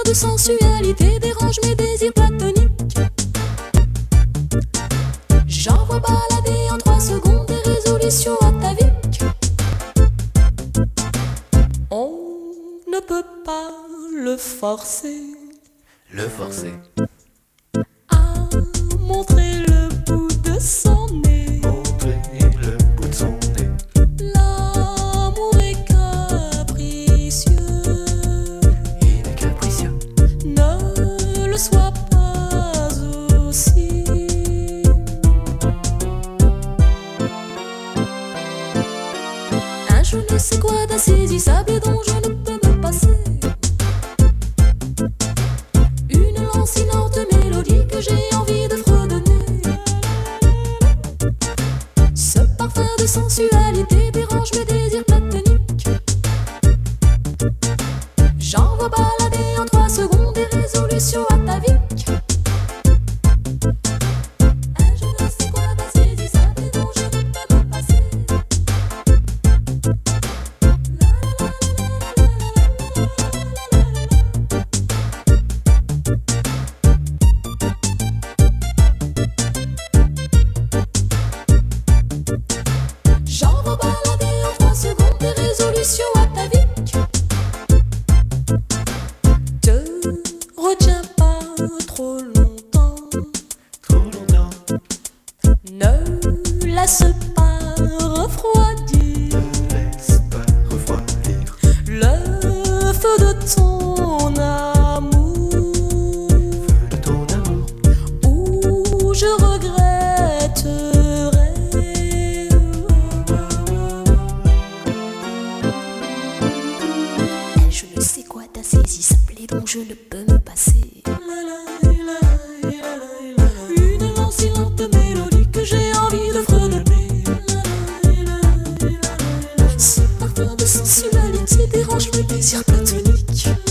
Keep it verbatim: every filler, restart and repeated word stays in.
de sensualité dérange mes désirs platoniques. J'envoie balader en trois secondes des résolutions ataviques. On ne peut pas le forcer, le forcer, à montrer le bout de son nez. montrer le bout de son nez. L'amour est capricieux, Il est capricieux, ne le sois pas aussi. Un je ne sais quoi d'insaisissable et dont je ne peux me passer. Une lancinante mélodie que j'ai envie de fredonner. Ce parfum de sensualité dérange mes désirs platoniques. J'envoie balader en trois secondes des résolutions ataviques. Un je ne sais quoi d'insaisissable et dont je ne peux me passer. J'envoie balader en trois secondes des résolutions ataviques. Te retiens pas trop longtemps, trop longtemps, ne laisse pas refroidir ne laisse pas refroidir le feu de ton amour, feu de ton amour, où je regretterai. Un je ne sais quoi d'insaisissable et dont je ne peux me passer. Une lancinante mélodie que j'ai envie de fredonner. Ce parfum de sensualité dérange mes désirs platoniques.